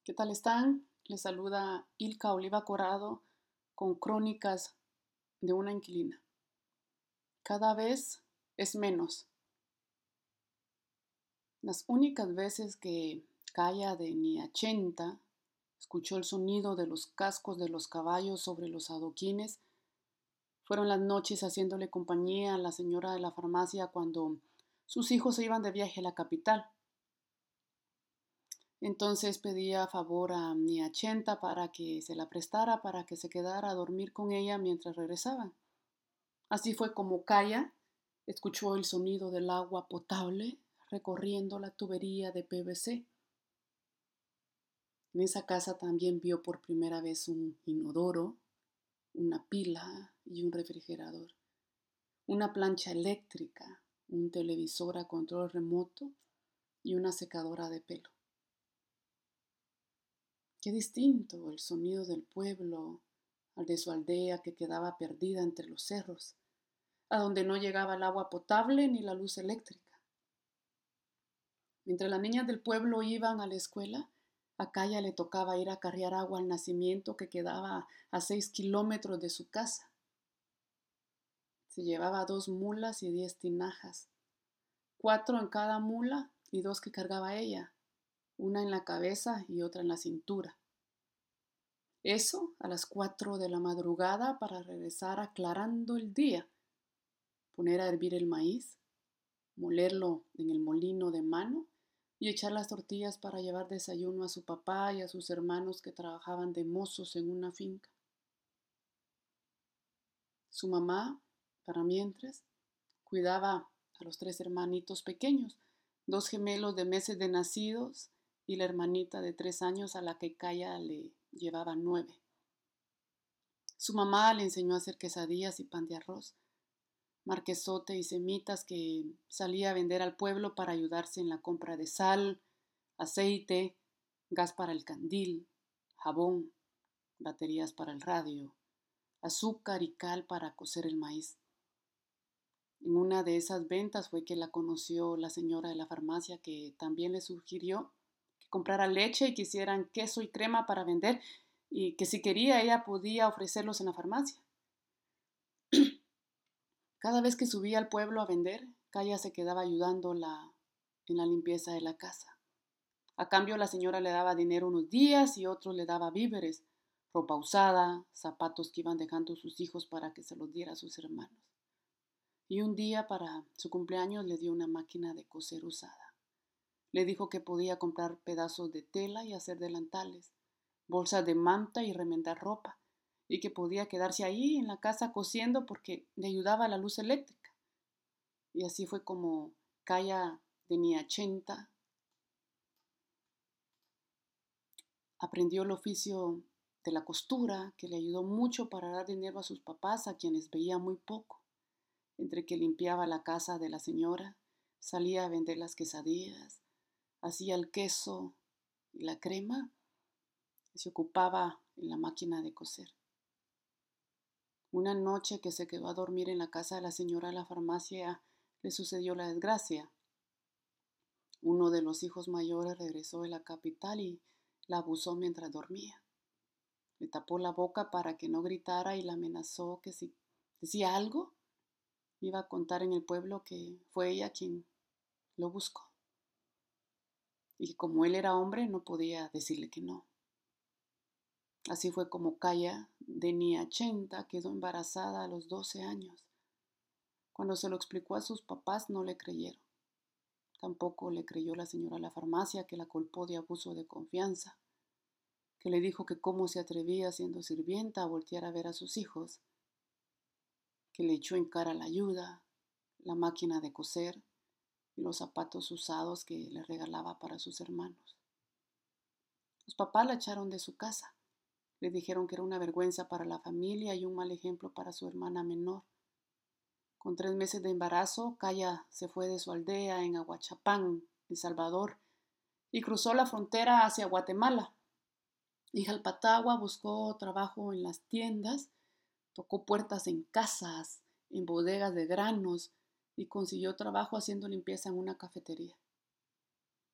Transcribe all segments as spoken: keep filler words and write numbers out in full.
¿Qué tal están? Les saluda Ilka Oliva Corrado con crónicas de una inquilina. Cada vez es menos. Las únicas veces que Kaya de Niachenta escuchó el sonido de los cascos de los caballos sobre los adoquines fueron las noches haciéndole compañía a la señora de la farmacia cuando sus hijos se iban de viaje a la capital. Entonces pedía favor a Niachenta para que se la prestara para que se quedara a dormir con ella mientras regresaban. Así fue como Kaya escuchó el sonido del agua potable recorriendo la tubería de P V C. En esa casa también vio por primera vez un inodoro, una pila y un refrigerador, una plancha eléctrica, un televisor a control remoto y una secadora de pelo. Qué distinto el sonido del pueblo al de su aldea que quedaba perdida entre los cerros, a donde no llegaba el agua potable ni la luz eléctrica. Mientras las niñas del pueblo iban a la escuela, a Kaya le tocaba ir a carrear agua al nacimiento que quedaba a seis kilómetros de su casa. Se llevaba dos mulas y diez tinajas, cuatro en cada mula y dos que cargaba ella, una en la cabeza y otra en la cintura. Eso a las cuatro de la madrugada para regresar aclarando el día, poner a hervir el maíz, molerlo en el molino de mano y echar las tortillas para llevar desayuno a su papá y a sus hermanos que trabajaban de mozos en una finca. Su mamá, para mientras, cuidaba a los tres hermanitos pequeños, dos gemelos de meses de nacidos y la hermanita de tres años a la que Kaya le llevaba nueve. Su mamá le enseñó a hacer quesadillas y pan de arroz, marquesote y semitas que salía a vender al pueblo para ayudarse en la compra de sal, aceite, gas para el candil, jabón, baterías para el radio, azúcar y cal para cocer el maíz. En una de esas ventas fue que la conoció la señora de la farmacia que también le sugirió que comprara leche y que hicieran queso y crema para vender y que si quería ella podía ofrecerlos en la farmacia. Cada vez que subía al pueblo a vender, Kaya se quedaba ayudándola en la limpieza de la casa. A cambio, la señora le daba dinero unos días y otros le daba víveres, ropa usada, zapatos que iban dejando sus hijos para que se los diera a sus hermanos. Y un día para su cumpleaños le dio una máquina de coser usada. Le dijo que podía comprar pedazos de tela y hacer delantales, bolsas de manta y remendar ropa, y que podía quedarse ahí en la casa cosiendo porque le ayudaba la luz eléctrica. Y así fue como Kaya de Niachenta aprendió el oficio de la costura, que le ayudó mucho para dar dinero a sus papás, a quienes veía muy poco. Entre que limpiaba la casa de la señora, salía a vender las quesadillas, hacía el queso y la crema y se ocupaba en la máquina de coser. Una noche que se quedó a dormir en la casa de la señora de la farmacia, le sucedió la desgracia. Uno de los hijos mayores regresó de la capital y la abusó mientras dormía. Le tapó la boca para que no gritara y la amenazó que si decía algo, iba a contar en el pueblo que fue ella quien lo buscó. Y que como él era hombre, no podía decirle que no. Así fue como Kaya de Niachenta quedó embarazada a los doce años. Cuando se lo explicó a sus papás, no le creyeron. Tampoco le creyó la señora de la farmacia, que la culpó de abuso de confianza, que le dijo que cómo se atrevía siendo sirvienta a voltear a ver a sus hijos, que le echó en cara la ayuda, la máquina de coser y los zapatos usados que le regalaba para sus hermanos. Los papás la echaron de su casa. Le dijeron que era una vergüenza para la familia y un mal ejemplo para su hermana menor. Con tres meses de embarazo, Kaya se fue de su aldea en Aguachapán, El Salvador, y cruzó la frontera hacia Guatemala. En Jalpatagua buscó trabajo en las tiendas, tocó puertas en casas, en bodegas de granos y consiguió trabajo haciendo limpieza en una cafetería.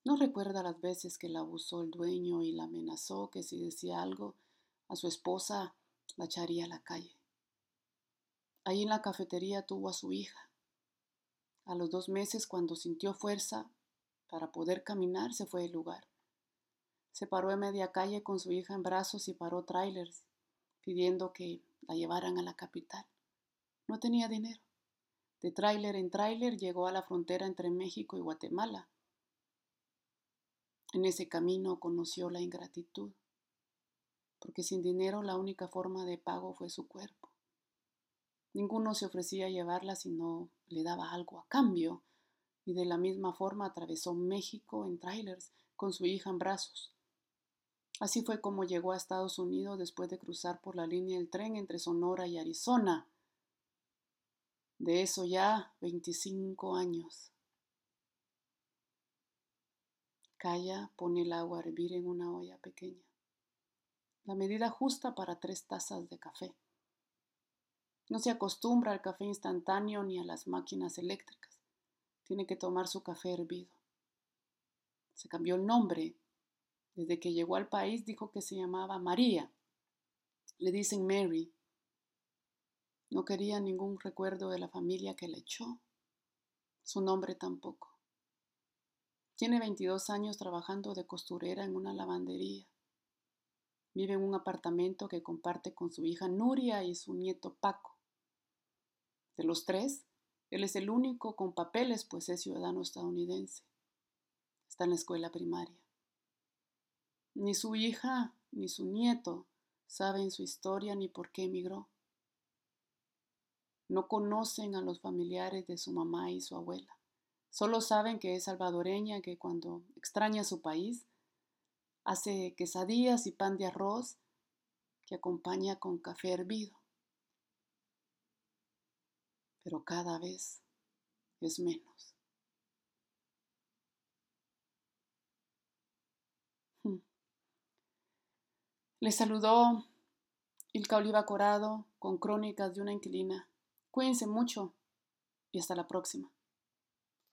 No recuerda las veces que la abusó el dueño y la amenazó que si decía algo a su esposa la echaría a la calle. Ahí en la cafetería tuvo a su hija. A los dos meses, cuando sintió fuerza para poder caminar, se fue del lugar. Se paró en media calle con su hija en brazos y paró trailers, pidiendo que la llevaran a la capital. No tenía dinero. De tráiler en tráiler llegó a la frontera entre México y Guatemala. En ese camino conoció la ingratitud, porque sin dinero la única forma de pago fue su cuerpo. Ninguno se ofrecía a llevarla si no le daba algo a cambio, y de la misma forma atravesó México en trailers con su hija en brazos. Así fue como llegó a Estados Unidos después de cruzar por la línea del tren entre Sonora y Arizona. De eso ya veinticinco años. Calla, pone el agua a hervir en una olla pequeña. La medida justa para tres tazas de café. No se acostumbra al café instantáneo ni a las máquinas eléctricas. Tiene que tomar su café hervido. Se cambió el nombre. Desde que llegó al país dijo que se llamaba María. Le dicen Mary. No quería ningún recuerdo de la familia que la echó. Su nombre tampoco. Tiene veintidós años trabajando de costurera en una lavandería. Vive en un apartamento que comparte con su hija Nuria y su nieto Paco. De los tres, él es el único con papeles, pues es ciudadano estadounidense. Está en la escuela primaria. Ni su hija ni su nieto saben su historia ni por qué emigró. No conocen a los familiares de su mamá y su abuela. Solo saben que es salvadoreña, que cuando extraña su país hace quesadillas y pan de arroz que acompaña con café hervido. Pero cada vez es menos. Hmm. Le saludó Ilka Oliva Corado con Crónicas de una inquilina. Cuídense mucho y hasta la próxima.